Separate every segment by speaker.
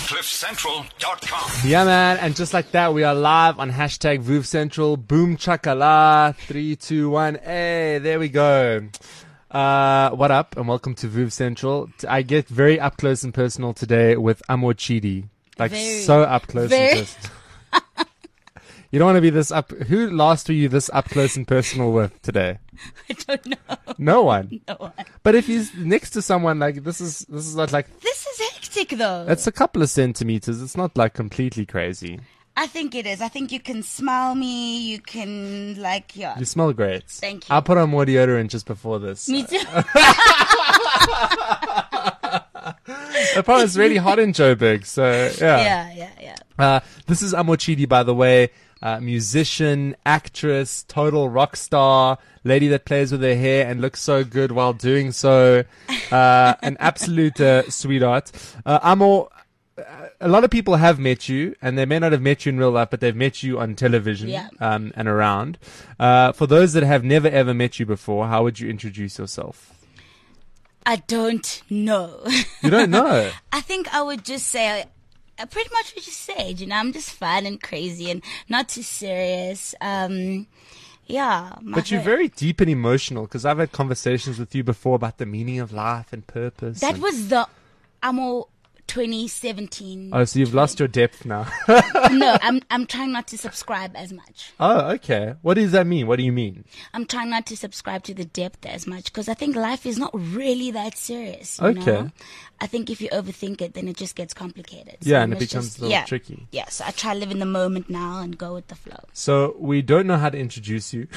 Speaker 1: CliffCentral.com.
Speaker 2: Yeah, man. And just like that, we are live on hashtag Vuv Central. Boom chakala. 3, 2, 1. Hey, there we go. What up? And welcome to Vuv Central. I get very up close and personal today with Amo Chidi. Like so up close and personal. You don't want to be this up. Who last were you this up close and personal with today?
Speaker 3: I don't know.
Speaker 2: No one.
Speaker 3: No one.
Speaker 2: But if he's next to someone, like this is not like.
Speaker 3: This is hectic, though.
Speaker 2: It's a couple of centimeters. It's not like completely crazy.
Speaker 3: I think it is. I think you can smell me. You can, like, yeah.
Speaker 2: You smell great.
Speaker 3: Thank you.
Speaker 2: I'll put on more deodorant just before this.
Speaker 3: Me too.
Speaker 2: Apparently it's really hot in Joburg, so yeah.
Speaker 3: Yeah.
Speaker 2: This is Amo Chidi, by the way. Musician, actress, total rock star, lady that plays with her hair and looks so good while doing so. An absolute sweetheart. Amo, a lot of people have met you, and they may not have met you in real life, but they've met you on television and around. For those that have never ever met you before, how would you introduce yourself?
Speaker 3: I don't know.
Speaker 2: You don't know?
Speaker 3: I think I would just say pretty much what you said. You know, I'm just fun and crazy and not too serious. Yeah.
Speaker 2: But you're very deep and emotional, because I've had conversations with you before about the meaning of life and purpose.
Speaker 3: That was the Amo 2017.
Speaker 2: Oh, so you've lost your depth now.
Speaker 3: No, I'm trying not to subscribe as much.
Speaker 2: Oh, okay. What does that mean? What do you mean?
Speaker 3: I'm trying not to subscribe to the depth as much, because I think life is not really that serious. You
Speaker 2: Okay.
Speaker 3: know? I think if you overthink it, then it just gets complicated. So
Speaker 2: Yeah, and it
Speaker 3: let's
Speaker 2: becomes
Speaker 3: just-
Speaker 2: a little tricky.
Speaker 3: Yeah, so I try to live in the moment now and go with the flow.
Speaker 2: So we don't know how to introduce you.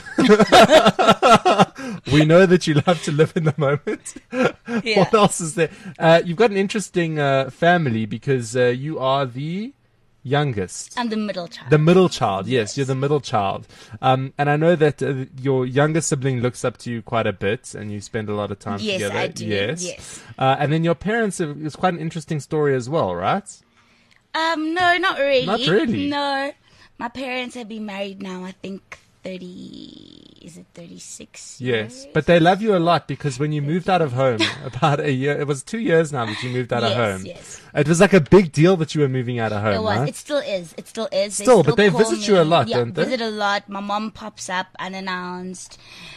Speaker 2: We know that you love to live in the moment.
Speaker 3: Yeah.
Speaker 2: What else is there? You've got an interesting family, because you are the youngest.
Speaker 3: I'm the middle child.
Speaker 2: The middle child, yes, you're the middle child. And I know that your younger sibling looks up to you quite a bit, and you spend a lot of time
Speaker 3: Yes,
Speaker 2: together.
Speaker 3: I do. Yes.
Speaker 2: And then your parents, it's quite an interesting story as well, right?
Speaker 3: No, not really.
Speaker 2: Not really?
Speaker 3: No. My parents have been married now, I think 36
Speaker 2: Yes,
Speaker 3: years?
Speaker 2: but they love you a lot, because when you moved out of home about a year, it was 2 years now that you moved out of home.
Speaker 3: Yes.
Speaker 2: It was like a big deal that you were moving out of home,
Speaker 3: It was.
Speaker 2: right?
Speaker 3: It still is. It still is.
Speaker 2: Still, but they
Speaker 3: call
Speaker 2: visit you a lot,
Speaker 3: yeah,
Speaker 2: don't they?
Speaker 3: visit a lot. My mom pops up unannounced.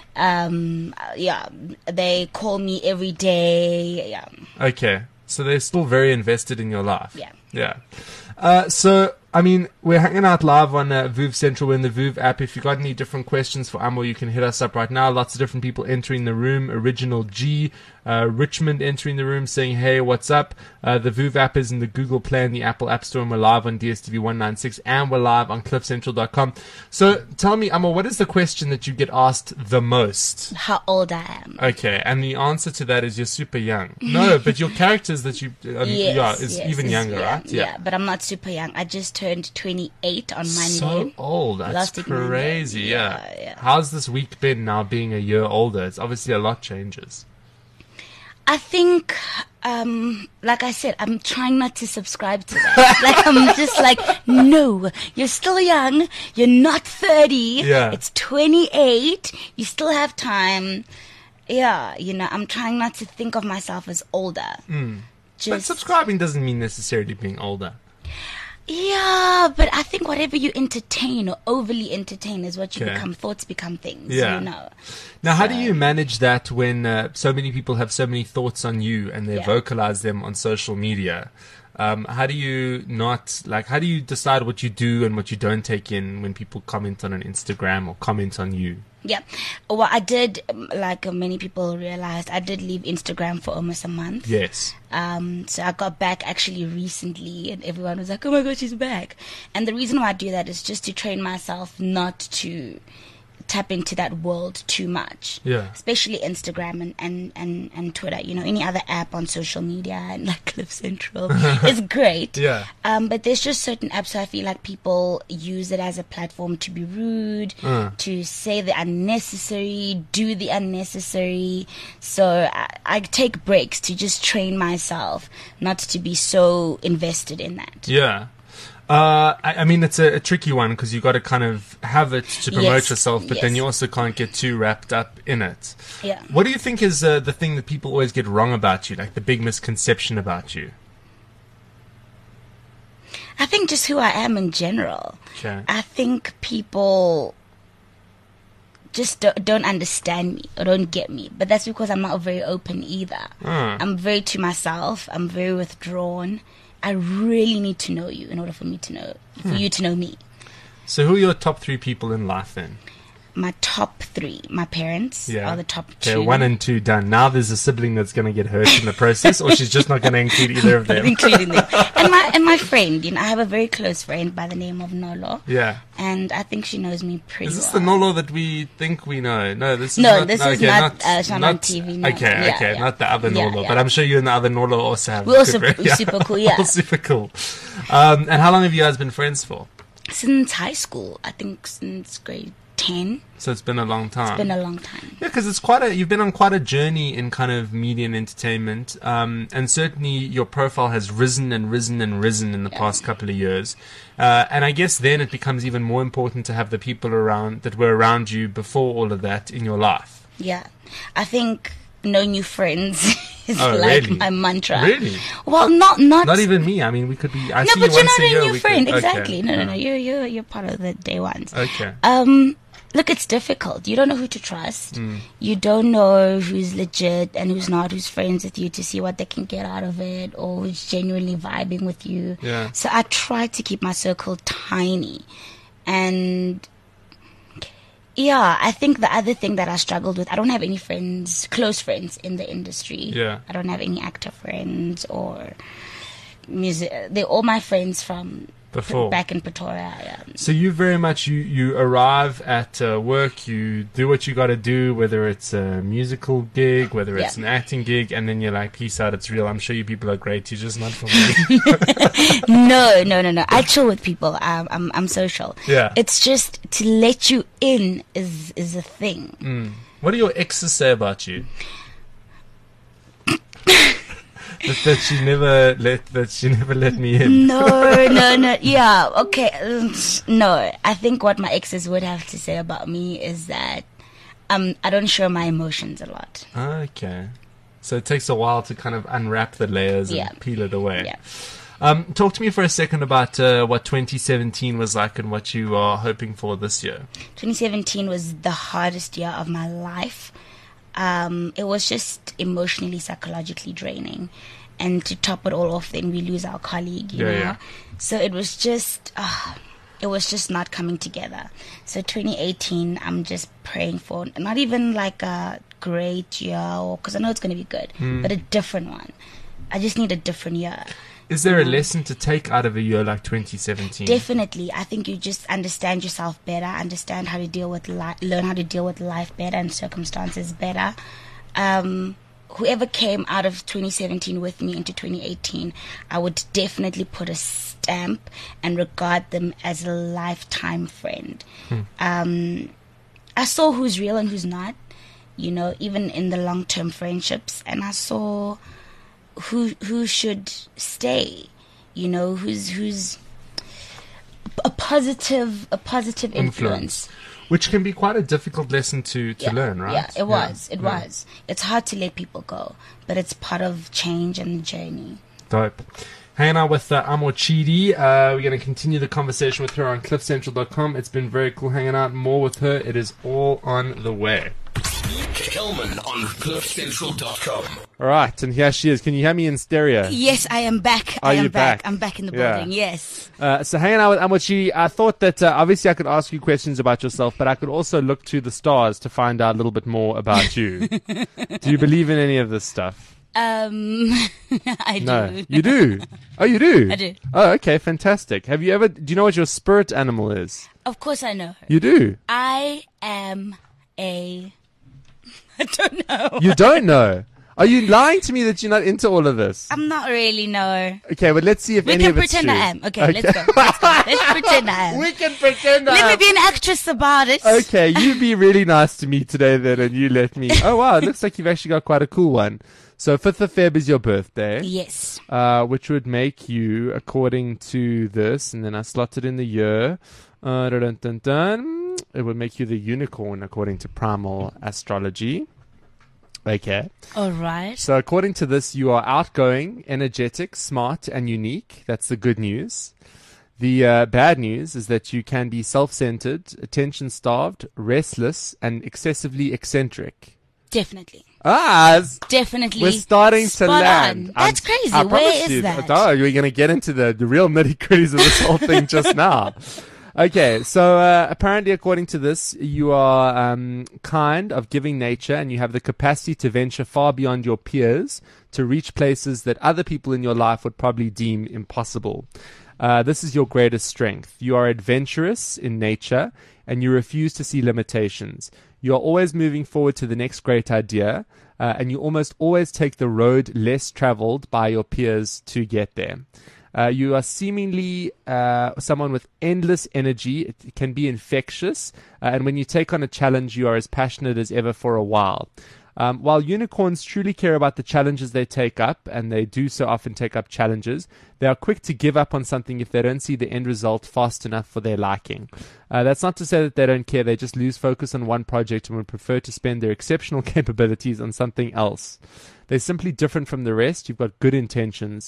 Speaker 3: Yeah, they call me every day. Yeah.
Speaker 2: Okay, so they're still very invested in your life.
Speaker 3: Yeah.
Speaker 2: Yeah. So, I mean, we're hanging out live on Vuv Central. We're in the Vuv app. If you've got any different questions for Amo, you can hit us up right now. Lots of different people entering the room. Original G, Richmond entering the room saying, hey, what's up? The Vuv app is in the Google Play and the Apple App Store, and we're live on DSTV 196, and we're live on CliffCentral.com. So tell me, Amo, what is the question that you get asked the most?
Speaker 3: How old I am.
Speaker 2: Okay, and the answer to that is you're super young. No, but your characters that you is even younger, right?
Speaker 3: Yeah, but I'm not super young. I just turned 28 on Monday.
Speaker 2: So old. That's
Speaker 3: Last week Monday.
Speaker 2: crazy. Yeah.
Speaker 3: Yeah.
Speaker 2: How's this week been now, being a year older? It's obviously a lot changes.
Speaker 3: I think, like I said, I'm trying not to subscribe to that. Like, I'm just like, no, you're still young. You're not 30.
Speaker 2: Yeah.
Speaker 3: It's 28. You still have time. Yeah, you know, I'm trying not to think of myself as older.
Speaker 2: But subscribing doesn't mean necessarily being older.
Speaker 3: Yeah, but I think whatever you entertain or overly entertain is what you
Speaker 2: Okay.
Speaker 3: become. Thoughts become things,
Speaker 2: Yeah.
Speaker 3: you know.
Speaker 2: Now, how do you manage that when so many people have so many thoughts on you and they
Speaker 3: Yeah.
Speaker 2: vocalize them on social media? How do you how do you decide what you do and what you don't take in when people comment on an Instagram or comment on you?
Speaker 3: Yeah. Well, I did, like many people realized, I did leave Instagram for almost a month.
Speaker 2: Yes.
Speaker 3: So I got back actually recently, and everyone was like, oh my God, she's back. And the reason why I do that is just to train myself not to tap into that world too much.
Speaker 2: Yeah.
Speaker 3: Especially Instagram and Twitter. You know, any other app on social media, and like Cliff Central is great.
Speaker 2: Yeah.
Speaker 3: But there's just certain apps I feel like people use it as a platform to be rude, to say the unnecessary, do the unnecessary. So I take breaks to just train myself not to be so invested in that.
Speaker 2: Yeah. I mean, it's a tricky one, because you got to kind of have it to promote
Speaker 3: Yes,
Speaker 2: yourself, but then
Speaker 3: yes.
Speaker 2: you also can't get too wrapped up in it.
Speaker 3: Yeah.
Speaker 2: What do you think is the thing that people always get wrong about you, like the big misconception about you?
Speaker 3: I think just who I am in general.
Speaker 2: Okay.
Speaker 3: I think people just don't understand me or don't get me. But that's because I'm not very open either. I'm very to myself. I'm very withdrawn. I really need to know you in order for you to know me.
Speaker 2: So who are your top 3 people in life then?
Speaker 3: My top 3, my parents are the top 2.
Speaker 2: Okay, 1 and 2 done. Now there's a sibling that's going to get hurt in the process, or she's just not going to include either of them.
Speaker 3: Including them. And my friend, I have a very close friend by the name of Nolo.
Speaker 2: Yeah.
Speaker 3: And I think she knows me pretty well.
Speaker 2: Is this the Nolo that we think we know? No, this is
Speaker 3: not
Speaker 2: Sean
Speaker 3: on TV. No.
Speaker 2: Okay, not the other Nolo.
Speaker 3: Yeah.
Speaker 2: But I'm sure you and the other Nolo also have.
Speaker 3: We're also super cool, yeah.
Speaker 2: All super cool. And how long have you guys been friends for?
Speaker 3: Since high school. I think since grade 10.
Speaker 2: So it's been a long time.
Speaker 3: It's been a long time.
Speaker 2: Yeah, because you've been on quite a journey in kind of media and entertainment, and certainly your profile has risen and risen and risen in the past couple of years. And I guess then it becomes even more important to have the people that were around you before all of that in your life.
Speaker 3: Yeah, I think no new friends is
Speaker 2: really?
Speaker 3: my mantra.
Speaker 2: Really?
Speaker 3: Well, not
Speaker 2: even me. I mean, we could be. I
Speaker 3: no,
Speaker 2: see
Speaker 3: but
Speaker 2: you
Speaker 3: you're
Speaker 2: once
Speaker 3: not
Speaker 2: a year.
Speaker 3: a new friend. Exactly.
Speaker 2: Okay.
Speaker 3: No. You're part of the day ones.
Speaker 2: Okay.
Speaker 3: Look, it's difficult. You don't know who to trust. You don't know who's legit and who's not, who's friends with you to see what they can get out of it or who's genuinely vibing with you.
Speaker 2: Yeah.
Speaker 3: So I try to keep my circle tiny. And yeah, I think the other thing that I struggled with, I don't have any close friends in the industry.
Speaker 2: Yeah.
Speaker 3: I don't have any actor friends or music. They're all my friends from
Speaker 2: before.
Speaker 3: Back in Pretoria. Yeah.
Speaker 2: So you very much, you arrive at work, you do what you got to do, whether it's a musical gig, whether it's an acting gig, and then you're like, peace out, it's real. I'm sure you people are great. You're just not for me.
Speaker 3: No. I chill with people. I'm social.
Speaker 2: Yeah.
Speaker 3: It's just to let you in is a thing.
Speaker 2: What do your exes say about you? that she never let me in.
Speaker 3: No. Yeah, okay. No, I think what my exes would have to say about me is that I don't show my emotions a lot.
Speaker 2: Okay. So it takes a while to kind of unwrap the layers and peel it away.
Speaker 3: Yeah.
Speaker 2: Talk to me for a second about what 2017 was like and what you are hoping for this year.
Speaker 3: 2017 was the hardest year of my life. It was just emotionally, psychologically draining. And to top it all off, then we lose our colleague, you know.
Speaker 2: Yeah.
Speaker 3: So it was just not coming together. So 2018, I'm just praying for not even like a great year, because I know it's going to be good, but a different one. I just need a different year.
Speaker 2: Is there a lesson to take out of a year like 2017?
Speaker 3: Definitely. I think you just understand yourself better, understand how to deal with learn how to deal with life better and circumstances better. Whoever came out of 2017 with me into 2018, I would definitely put a stamp and regard them as a lifetime friend. I saw who's real and who's not, even in the long-term friendships, and I saw who should stay, who's a positive influence.
Speaker 2: Which can be quite a difficult lesson to learn, right?
Speaker 3: Yeah, it was. It's hard to let people go, but it's part of change and the journey.
Speaker 2: Dope. Hanging out with Amo Chidi. We're going to continue the conversation with her on cliffcentral.com. It's been very cool hanging out more with her. It is all on the way.
Speaker 1: Kelman on cliffcentral.com.
Speaker 2: All right, and here she is. Can you hear me in stereo?
Speaker 3: Yes, I am back.
Speaker 2: Are you back?
Speaker 3: I'm back in the building, yes.
Speaker 2: So hanging out with Amo Chidi, I thought that obviously I could ask you questions about yourself, but I could also look to the stars to find out a little bit more about you. Do you believe in any of this stuff?
Speaker 3: I do.
Speaker 2: No, you do? Oh, you do?
Speaker 3: I do.
Speaker 2: Oh, okay, fantastic. Do you know what your spirit animal is?
Speaker 3: Of course I know.
Speaker 2: You do?
Speaker 3: I don't know.
Speaker 2: You don't know? Are you lying to me that you're not into all of this?
Speaker 3: I'm not really, no.
Speaker 2: Okay, but let's see if any of it's true.
Speaker 3: We can pretend I am. Okay, let's go. Let's pretend I am.
Speaker 2: We can pretend I am.
Speaker 3: Let me be an actress about it.
Speaker 2: Okay, you be really nice to me today then, and you let me. Oh, wow, it looks like you've actually got quite a cool one. So 5th of Feb is your birthday.
Speaker 3: Yes.
Speaker 2: Which would make you, according to this, and then I slotted in the year, it would make you the unicorn according to Primal Astrology. Okay.
Speaker 3: All right.
Speaker 2: So according to this, you are outgoing, energetic, smart, and unique. That's the good news. The bad news is that you can be self-centered, attention-starved, restless, and excessively eccentric.
Speaker 3: Definitely.
Speaker 2: Definitely. We're starting to land.
Speaker 3: That's crazy. Where is that?
Speaker 2: Oh, we're going to get into the real nitty-gritties of this whole thing just now. Okay, so apparently, according to this, you are kind of giving nature, and you have the capacity to venture far beyond your peers to reach places that other people in your life would probably deem impossible. This is your greatest strength. You are adventurous in nature, and you refuse to see limitations. You are always moving forward to the next great idea, and you almost always take the road less traveled by your peers to get there. You are seemingly someone with endless energy. It can be infectious. And when you take on a challenge, you are as passionate as ever for a while. While unicorns truly care about the challenges they take up, and they do so often take up challenges, they are quick to give up on something if they don't see the end result fast enough for their liking. That's not to say that they don't care. They just lose focus on one project and would prefer to spend their exceptional capabilities on something else. They're simply different from the rest. You've got good intentions.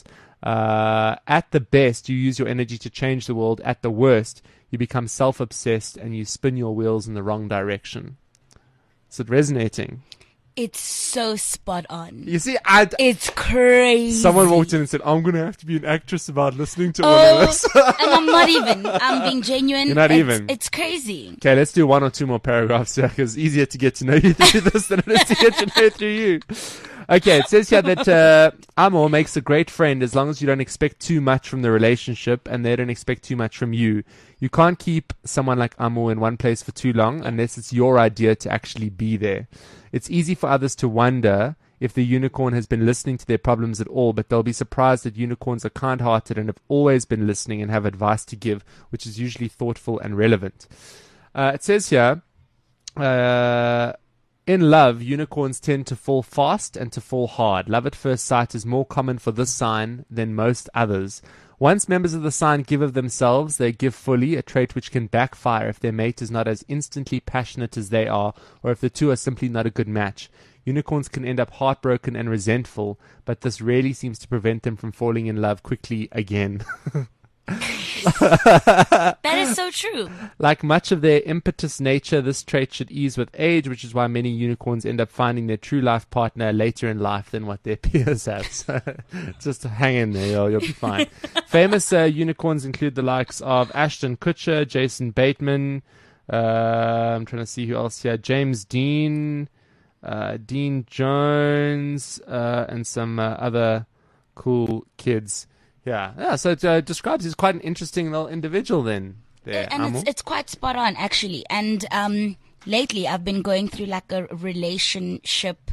Speaker 2: At the best, you use your energy to change the world. At the worst, you become self-obsessed and you spin your wheels in the wrong direction. Is it resonating?
Speaker 3: It's so spot on.
Speaker 2: You see,
Speaker 3: it's crazy.
Speaker 2: Someone walked in and said, I'm going to have to be an actress about listening to all of this.
Speaker 3: And I'm not even. I'm being genuine.
Speaker 2: You're not even.
Speaker 3: It's crazy.
Speaker 2: Okay, let's do one or two more paragraphs here, because it's easier to get to know you through this than it is to get to know through you. Okay, it says here that Amo makes a great friend as long as you don't expect too much from the relationship and they don't expect too much from you. You can't keep someone like Amo in one place for too long unless it's your idea to actually be there. It's easy for others to wonder if the unicorn has been listening to their problems at all, but they'll be surprised that unicorns are kind-hearted and have always been listening and have advice to give, which is usually thoughtful and relevant. It says here, in love, unicorns tend to fall fast and to fall hard. Love at first sight is more common for this sign than most others. Once members of the sign give of themselves, they give fully, a trait which can backfire if their mate is not as instantly passionate as they are, or if the two are simply not a good match. Unicorns can end up heartbroken and resentful, but this rarely seems to prevent them from falling in love quickly again.
Speaker 3: That is so true.
Speaker 2: Like much of their impetuous nature, this trait should ease with age, which is why many unicorns end up finding their true life partner later in life than what their peers have. So just hang in there, you'll be fine. Famous unicorns include the likes of Ashton Kutcher, Jason Bateman, I'm trying to see who else here, James Dean, Dean Jones, and some other cool kids. Yeah. So it describes he's quite an interesting little individual then. There,
Speaker 3: and it's quite spot on, actually. And lately I've been going through like a relationship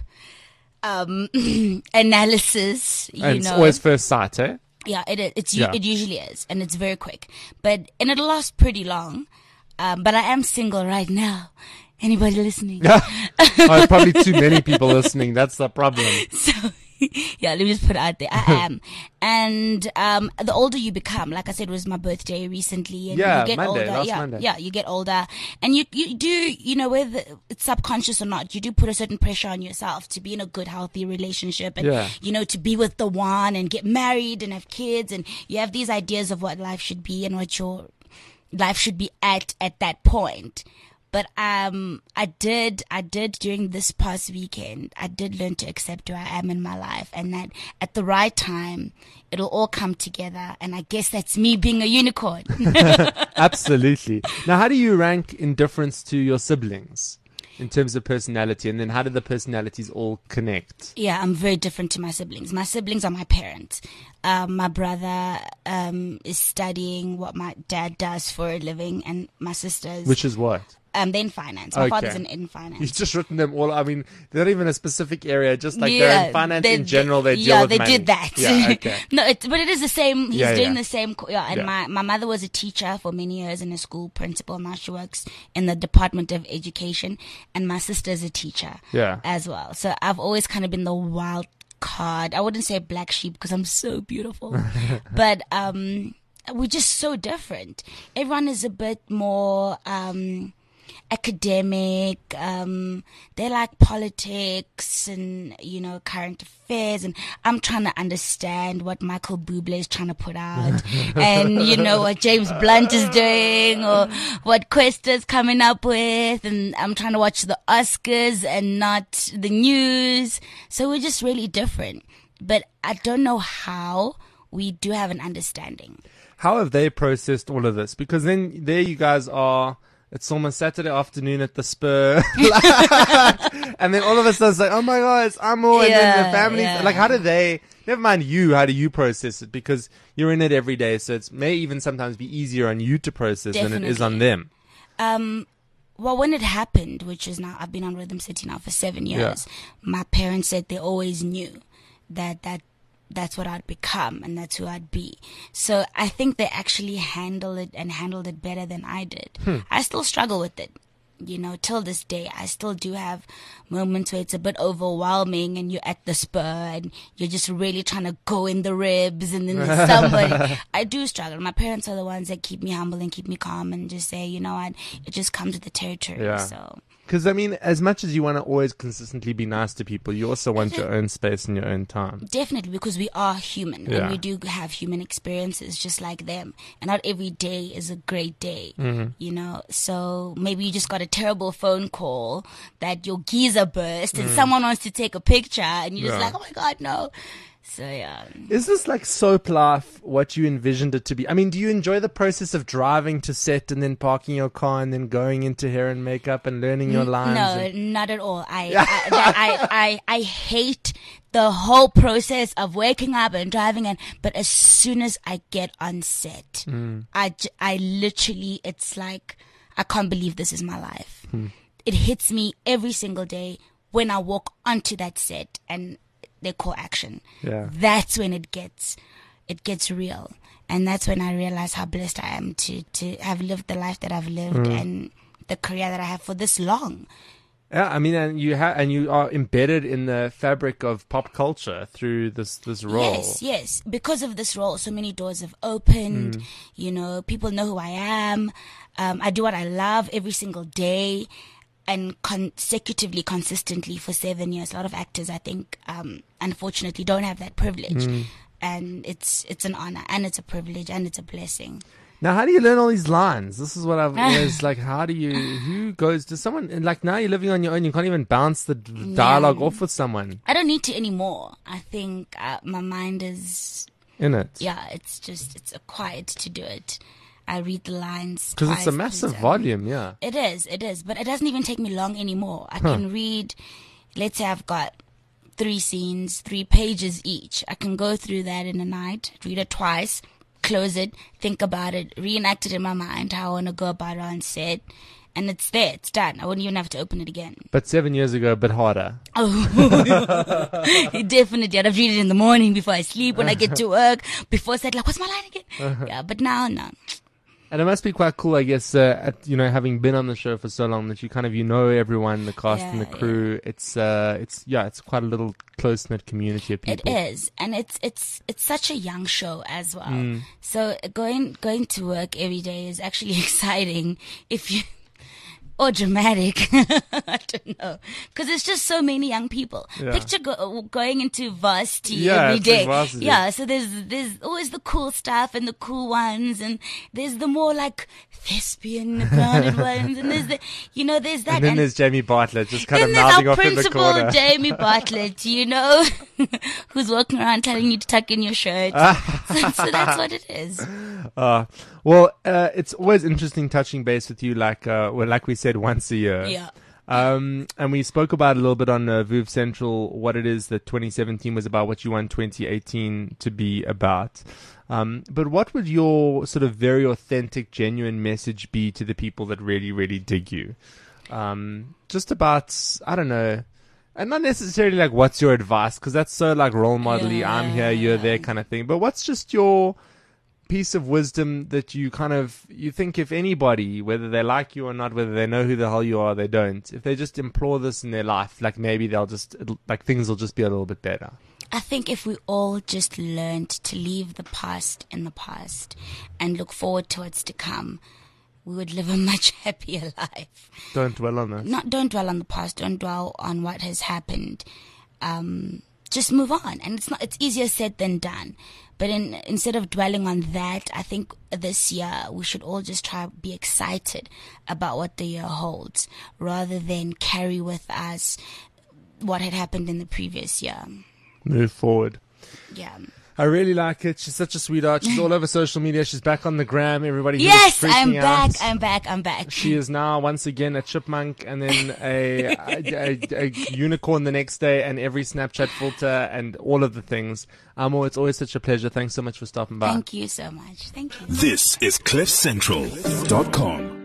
Speaker 3: analysis.
Speaker 2: And it's always first sight, eh?
Speaker 3: Yeah, it is. It usually is, and it's very quick. And it'll last pretty long. But I am single right now. Anybody listening?
Speaker 2: Oh, probably too many people listening. That's the problem.
Speaker 3: So, yeah, let me just put it out there. I am. And the older you become, like I said, it was my birthday recently. And you get
Speaker 2: Monday,
Speaker 3: older.
Speaker 2: Monday.
Speaker 3: Yeah, you get older. And you do, whether it's subconscious or not, you do put a certain pressure on yourself to be in a good, healthy relationship. And, to be with the one and get married and have kids. And you have these ideas of what life should be and what your life should be at that point. But I did during this past weekend, I did learn to accept who I am in my life, and that at the right time, it'll all come together. And I guess that's me being a unicorn.
Speaker 2: Absolutely. Now, how do you rank in difference to your siblings in terms of personality? And then how do the personalities all connect?
Speaker 3: Yeah, I'm very different to my siblings. My siblings are my parents. My brother is studying what my dad does for a living, and my sisters...
Speaker 2: Which is what?
Speaker 3: They're in finance. My father's in finance.
Speaker 2: You've just written them all. I mean, they're not even a specific area. Just like they're in finance in general. They deal with money.
Speaker 3: Yeah, they did that.
Speaker 2: Yeah, okay.
Speaker 3: No, but it is the same. He's doing the same. And my mother was a teacher for many years and a school principal. Now she works in the Department of Education. And my sister is a teacher as well. So I've always kind of been the wild card. I wouldn't say black sheep because I'm so beautiful. But we're just so different. Everyone is a bit more... academic. They like politics and, current affairs. And I'm trying to understand what Michael Bublé is trying to put out and, what James Blunt is doing or what Questa's coming up with. And I'm trying to watch the Oscars and not the news. So we're just really different. But I don't know how we do have an understanding.
Speaker 2: How have they processed all of this? Because then there you guys are. It's almost Saturday afternoon at the Spur. And then all of a sudden it's like, oh my God, it's Amo. And then the families. Like, how do they, never mind you, how do you process it? Because you're in it every day. So it may even sometimes be easier on you to process than it is on them.
Speaker 3: Well, when it happened, which is now, I've been on Rhythm City now for 7 years, my parents said they always knew that's what I'd become and that's who I'd be. So I think they actually handled it better than I did. I still struggle with it. Till this day, I still do have moments where it's a bit overwhelming and you're at the Spur and you're just really trying to go in the ribs and then there's somebody. I do struggle. My parents are the ones that keep me humble and keep me calm and just say, you know what, it just comes with the territory.
Speaker 2: Yeah.
Speaker 3: So.
Speaker 2: Because, as much as you want to always consistently be nice to people, you also want your own space and your own time.
Speaker 3: Definitely, because we are human and we do have human experiences just like them. And not every day is a great day, So maybe you just got a terrible phone call that your geyser burst and someone wants to take a picture and you're just like, oh my God, no. So, yeah.
Speaker 2: Is this like soap life what you envisioned it to be? Do you enjoy the process of driving to set and then parking your car and then going into hair and makeup and learning your lines?
Speaker 3: No, not at all. I hate the whole process of waking up and driving but as soon as I get on set, I literally, it's like, I can't believe this is my life. It hits me every single day when I walk onto that set and they call action. Yeah. That's when it gets real. And that's when I realize how blessed I am to have lived the life that I've lived and the career that I have for this long.
Speaker 2: Yeah, and you are embedded in the fabric of pop culture through this role.
Speaker 3: Yes. Because of this role, so many doors have opened. People know who I am. I do what I love every single day. And consistently for 7 years. A lot of actors, I think, unfortunately don't have that privilege. And it's an honor and it's a privilege and it's a blessing.
Speaker 2: Now, how do you learn all these lines? This is what I've always who goes to someone, and now you're living on your own, you can't even bounce the dialogue off with someone.
Speaker 3: I don't need to anymore. I think my mind is
Speaker 2: in it.
Speaker 3: Yeah, it's acquired to do it. I read the lines
Speaker 2: because it's a massive volume. Yeah,
Speaker 3: it is, but it doesn't even take me long anymore. I can read, let's say I've got 3 scenes, 3 pages each. I can go through that in a night, read it twice, close it, think about it, reenact it in my mind how I want to go about it on set, and it's there, it's done. I wouldn't even have to open it again.
Speaker 2: But 7 years ago, a bit harder.
Speaker 3: Oh, definitely. I'd have read it in the morning before I sleep, when I get to work, before I said, what's my line again? Yeah, but now, no.
Speaker 2: And it must be quite cool, I guess, having been on the show for so long that you kind of, everyone, the cast and the crew. Yeah. It's quite a little close-knit community of people.
Speaker 3: It is. And it's such a young show as well. So going to work every day is actually exciting or dramatic. I don't know. Because it's just so many young people. Yeah. Picture going into varsity every day. Yeah, so there's always the cool stuff and the cool ones, and there's the more thespian grounded ones, and there's there's that.
Speaker 2: And then there's Jamie Bartlett just kind of mouthing off in the corner.
Speaker 3: Jamie Bartlett, who's walking around telling you to tuck in your shirt. So that's what it is.
Speaker 2: It's always interesting touching base with you, like we said, once a year.
Speaker 3: Yeah.
Speaker 2: And we spoke about a little bit on VOOV Central what it is that 2017 was about, what you want 2018 to be about. But what would your sort of very authentic, genuine message be to the people that really, really dig you? Just about, I don't know, and not necessarily what's your advice, because that's so role model-y, I'm here, you're there kind of thing. But what's just your piece of wisdom that you think if anybody, whether they like you or not, whether they know who the hell you are, they don't, if they just implore this in their life, maybe they'll just, things will just be a little bit better?
Speaker 3: I think if we all just learned to leave the past in the past and look forward to what's to come, we would live a much happier life.
Speaker 2: Don't dwell on that.
Speaker 3: Don't dwell on the past. Don't dwell on what has happened. Just move on. And it's easier said than done. But instead of dwelling on that, I think this year we should all just try to be excited about what the year holds, rather than carry with us what had happened in the previous year.
Speaker 2: Move forward.
Speaker 3: Yeah.
Speaker 2: I really like it. She's such a sweetheart. She's all over social media. She's back on the gram. Everybody here
Speaker 3: Yes,
Speaker 2: is freaking
Speaker 3: I'm back.
Speaker 2: out. She is now once again a chipmunk, and then a unicorn the next day, and every Snapchat filter and all of the things. Amo, it's always such a pleasure. Thanks so much for stopping by.
Speaker 3: Thank you so much. Thank you.
Speaker 1: This is CliffCentral.com.